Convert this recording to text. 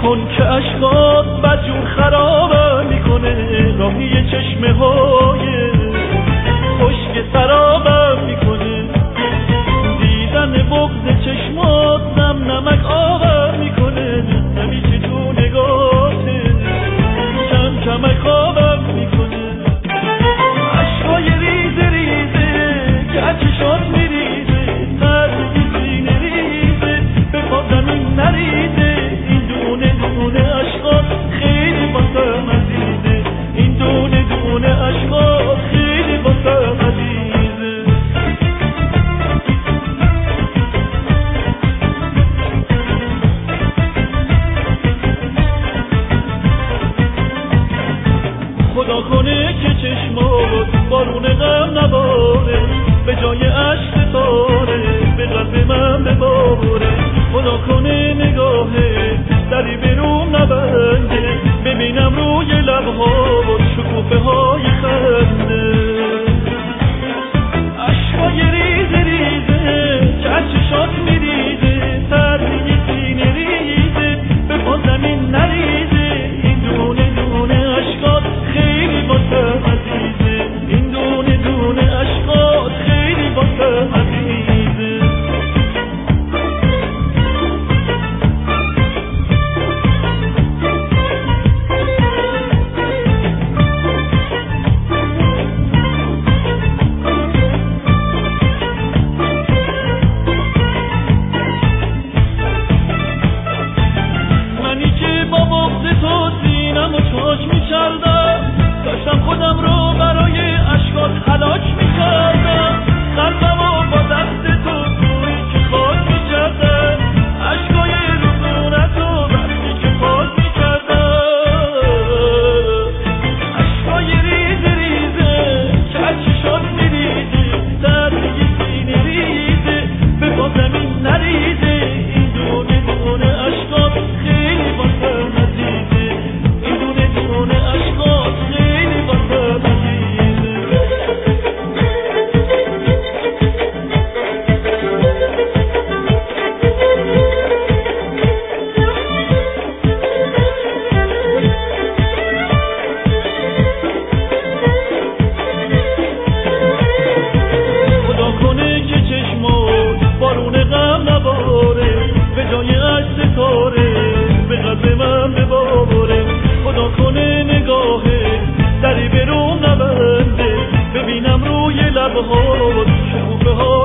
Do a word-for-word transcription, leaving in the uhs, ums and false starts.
نکن که عشقات بدجور خرابم میکنه، راهی چشمه های خشک سرابم میکنه، دیدن بغض چشمات نم نمک آبم میکنه، همیشه تو نگاته کم کمک آبم میکنه، عشقای ریزه ریزه که از چشات میریزه، تردی سینه ریزه به پا زمین نریزه، این دونه دونه عشقات خیلی واسم عزیزه، این دونه دونه عشقات خیلی واسم عزیزه. خدا کنه که چشمات بارون غم نباره، به جای عشق ستاره به قلب من بباره، خدا کنه نگاهه دری برون نبنده، ببینم روی لبهات شکوفه های خنده، عشقای ریزه ریزه که از چشات میریزه، تردی سینه ریزه به پا زمین نریزه، این دونه دونه عشقات خیلی واسم عزیزه، این دونه دونه عشقات خیلی واسم عزیزه. منی که با بغض تو سینم و چاش میکردم، داشتم خودم رو برای عشقات هلاک میکردم، قلبم و با دست تو توی که خاک میکردم، عشقای رسونت و وقتی که پاک میکردم، عشقای ریزه ریزه که از چشات میریزه، تردی سینه ریزه به پا زمین نریزه، این دونه دونه عشقات خیلی واسم عزیزه، این دونه دونه عشقات خیلی واسم عزیزه. خدا کنه که چشمات بارون غم نباره، به جای عشق ستاره به قلب من بباره، خدا کنه نگاهه دری برون نبنده، ببینم روی لبهات شکوفه ها